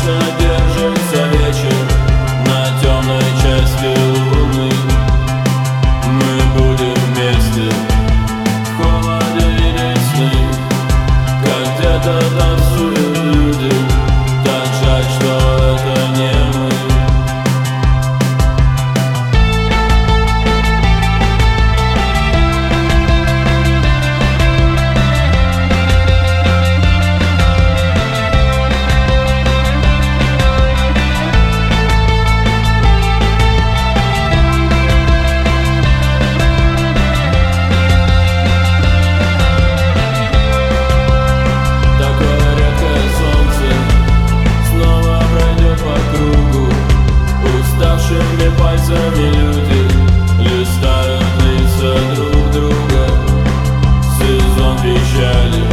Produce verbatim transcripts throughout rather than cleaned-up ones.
вечно держится вечер на темной части луны. Мы будем вместе в холоде и весны, как где-то танцуют люди. Так жаль, что это не мы. Уставшими пальцами люди листают лица друг друга. Сезон печали,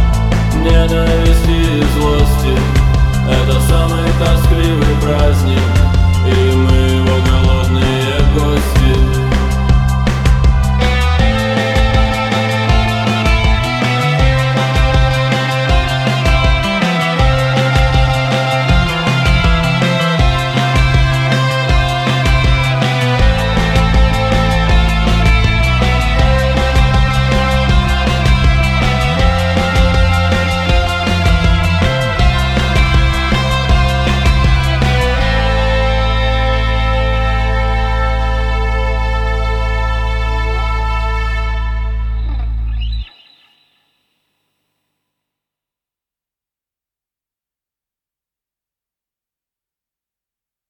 ненависти и злости — это самый тоскливый праздник.